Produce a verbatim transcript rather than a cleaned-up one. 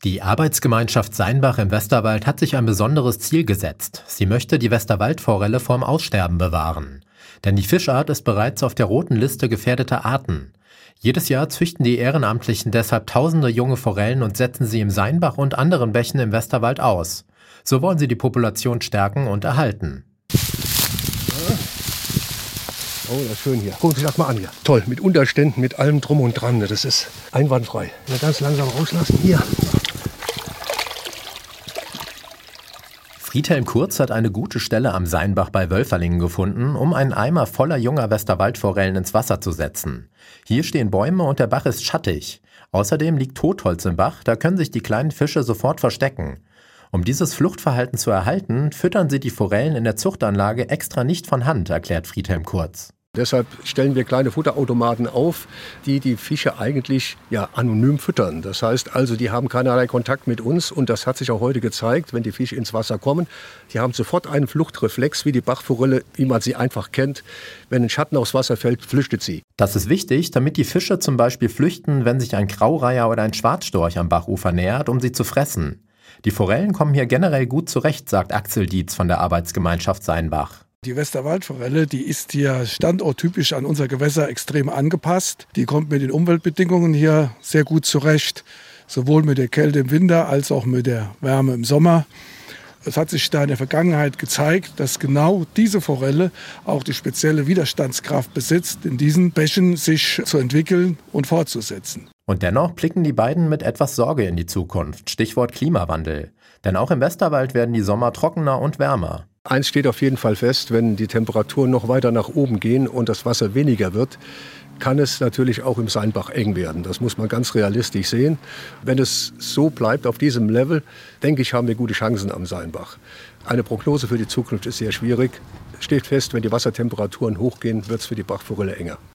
Die Arbeitsgemeinschaft Seinbach im Westerwald hat sich ein besonderes Ziel gesetzt. Sie möchte die Westerwaldforelle vorm Aussterben bewahren. Denn die Fischart ist bereits auf der roten Liste gefährdeter Arten. Jedes Jahr züchten die Ehrenamtlichen deshalb tausende junge Forellen und setzen sie im Seinbach und anderen Bächen im Westerwald aus. So wollen sie die Population stärken und erhalten. Oh, das ist schön hier. Gucken Sie sich das mal an hier. Toll, mit Unterständen, mit allem drum und dran. Das ist einwandfrei. Mal ganz langsam rauslassen. Hier. Friedhelm Kurz hat eine gute Stelle am Seinbach bei Wölferlingen gefunden, um einen Eimer voller junger Westerwaldforellen ins Wasser zu setzen. Hier stehen Bäume und der Bach ist schattig. Außerdem liegt Totholz im Bach, da können sich die kleinen Fische sofort verstecken. Um dieses Fluchtverhalten zu erhalten, füttern sie die Forellen in der Zuchtanlage extra nicht von Hand, erklärt Friedhelm Kurz. Deshalb stellen wir kleine Futterautomaten auf, die die Fische eigentlich ja, anonym füttern. Das heißt also, die haben keinerlei Kontakt mit uns und das hat sich auch heute gezeigt, wenn die Fische ins Wasser kommen. Die haben sofort einen Fluchtreflex, wie die Bachforelle, wie man sie einfach kennt. Wenn ein Schatten aufs Wasser fällt, flüchtet sie. Das ist wichtig, damit die Fische zum Beispiel flüchten, wenn sich ein Graureiher oder ein Schwarzstorch am Bachufer nähert, um sie zu fressen. Die Forellen kommen hier generell gut zurecht, sagt Axel Dietz von der Arbeitsgemeinschaft Seinbach. Die Westerwaldforelle, die ist hier standorttypisch an unser Gewässer extrem angepasst. Die kommt mit den Umweltbedingungen hier sehr gut zurecht, sowohl mit der Kälte im Winter als auch mit der Wärme im Sommer. Es hat sich da in der Vergangenheit gezeigt, dass genau diese Forelle auch die spezielle Widerstandskraft besitzt, in diesen Bächen sich zu entwickeln und fortzusetzen. Und dennoch blicken die beiden mit etwas Sorge in die Zukunft, Stichwort Klimawandel. Denn auch im Westerwald werden die Sommer trockener und wärmer. Eins steht auf jeden Fall fest, wenn die Temperaturen noch weiter nach oben gehen und das Wasser weniger wird, kann es natürlich auch im Seinbach eng werden. Das muss man ganz realistisch sehen. Wenn es so bleibt auf diesem Level, denke ich, haben wir gute Chancen am Seinbach. Eine Prognose für die Zukunft ist sehr schwierig. Steht fest, wenn die Wassertemperaturen hochgehen, wird es für die Bachforelle enger.